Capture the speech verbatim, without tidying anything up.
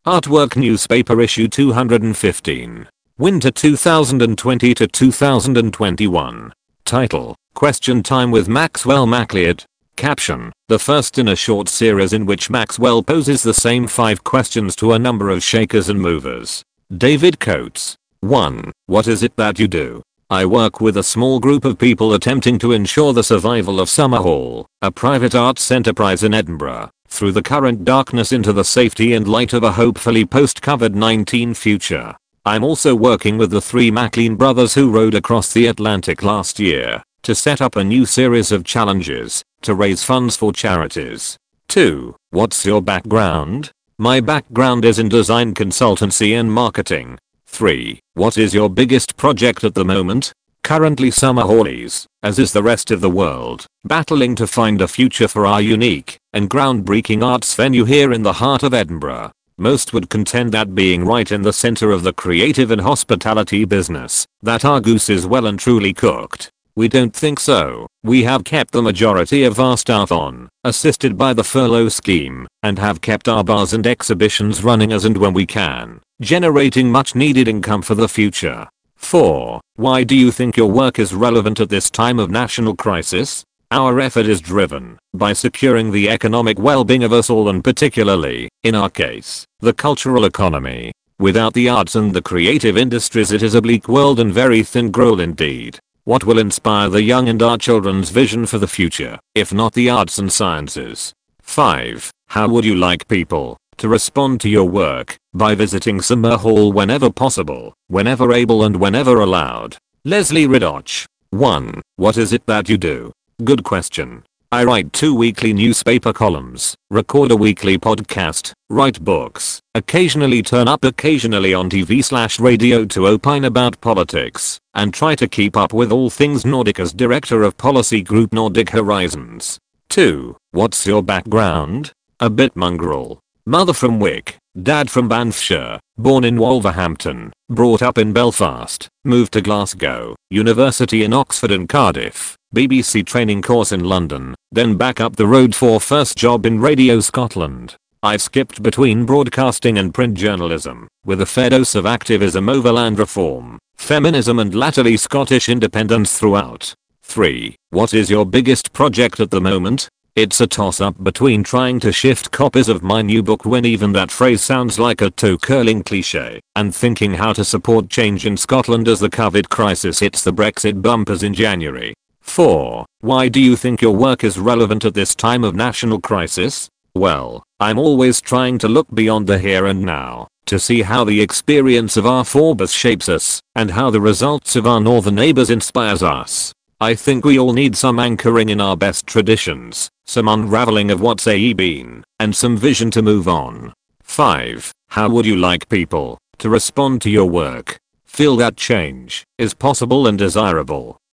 Artwork Newspaper Issue two hundred fifteen. Winter two thousand twenty to two thousand twenty-one. Title: Question Time with Maxwell Macleod. Caption: the first in a short series in which Maxwell poses the same five questions to a number of shakers and movers. David Coates. one. What is it that you do? I work with a small group of people attempting to ensure the survival of Summerhall, a private arts enterprise in Edinburgh, through the current darkness into the safety and light of a hopefully post-COVID nineteen future. I'm also working with the three Maclean brothers who rowed across the Atlantic last year to set up a new series of challenges to raise funds for charities. two. What's your background? My background is in design consultancy and marketing. three. What is your biggest project at the moment? Currently Summerhallies, as is the rest of the world, battling to find a future for our unique and groundbreaking arts venue here in the heart of Edinburgh. Most would contend that being right in the center of the creative and hospitality business, that our goose is well and truly cooked. We don't think so. We have kept the majority of our staff on, assisted by the furlough scheme, and have kept our bars and exhibitions running as and when we can, generating much needed income for the future. four. Why do you think your work is relevant at this time of national crisis? Our effort is driven by securing the economic well-being of us all, and particularly, in our case, the cultural economy. Without the arts and the creative industries it is a bleak world and very thin gruel indeed. What will inspire the young and our children's vision for the future, if not the arts and sciences? five. How would you like people to respond to your work? By visiting Summerhall whenever possible, whenever able and whenever allowed. Leslie Ridoch. one. What is it that you do? Good question. I write two weekly newspaper columns, record a weekly podcast, write books, occasionally turn up occasionally on T V slash radio to opine about politics, and try to keep up with all things Nordic as director of policy group Nordic Horizons. two. What's your background? A bit mongrel. Mother from Wick, dad from Banffshire, born in Wolverhampton, brought up in Belfast, moved to Glasgow, university in Oxford and Cardiff, B B C training course in London, then back up the road for first job in Radio Scotland. I skipped between broadcasting and print journalism, with a fair dose of activism over land reform, feminism and latterly Scottish independence throughout. three. What is your biggest project at the moment? It's a toss-up between trying to shift copies of my new book, when even that phrase sounds like a toe-curling cliche, and thinking how to support change in Scotland as the COVID crisis hits the Brexit bumpers in January. four. Why do you think your work is relevant at this time of national crisis? Well, I'm always trying to look beyond the here and now, to see how the experience of our forebears shapes us, and how the results of our northern neighbors inspires us. I think we all need some anchoring in our best traditions, some unraveling of what's a been, and some vision to move on. five. How would you like people to respond to your work? Feel that change is possible and desirable.